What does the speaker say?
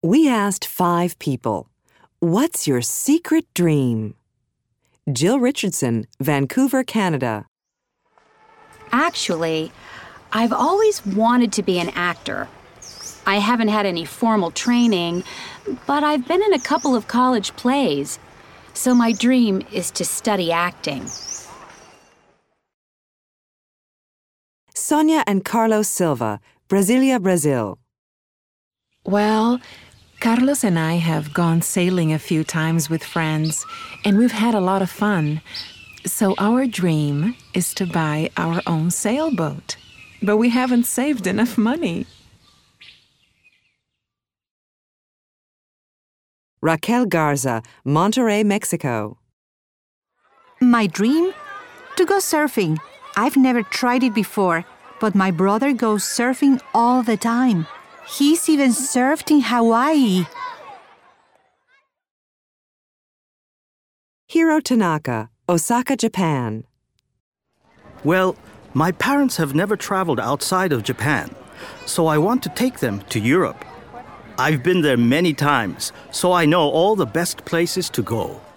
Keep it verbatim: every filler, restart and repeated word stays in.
We asked five people, what's your secret dream? Jill Richardson, Vancouver, Canada. Actually, I've always wanted to be an actor. I haven't had any formal training, but I've been in a couple of college plays, so my dream is to study acting. Sonia and Carlos Silva, Brasilia, Brazil. Well, Carlos and I have gone sailing a few times with friends, and we've had a lot of fun. So our dream is to buy our own sailboat, but we haven't saved enough money. Raquel Garza, Monterrey, Mexico. My dream? To go surfing. I've never tried it before, but my brother goes surfing all the time. He's even surfed in Hawaii. Hiro Tanaka, Osaka, Japan. Well, my parents have never traveled outside of Japan, so I want to take them to Europe. I've been there many times, so I know all the best places to go.